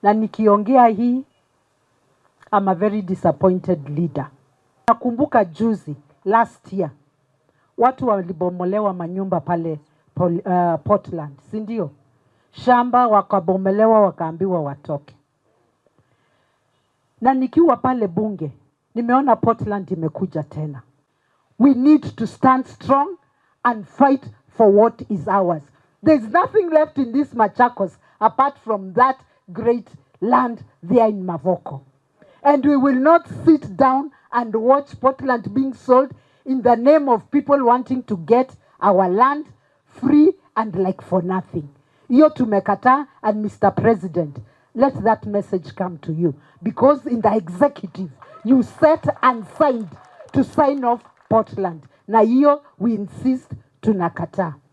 Na nikiongea hii, I'm a very disappointed leader. Nakumbuka juzi, last year, watu walibomolewa manyumba pale Portland, si ndio? Shamba wakabomolewa wakaambiwa watoke. Na nikiwa pale bunge, nimeona Portland imekuja tena. We need to stand strong and fight for what is ours. There's nothing left in this Machakos apart from that great land there in Mavoko. And we will not sit down and watch Portland being sold in the name of people wanting to get our land free and like for nothing. Hiyo tumekataa, and Mr. President, let that message come to you. Because in the executive, you set and signed to sign off Portland. Na hiyo we insist tunakataa.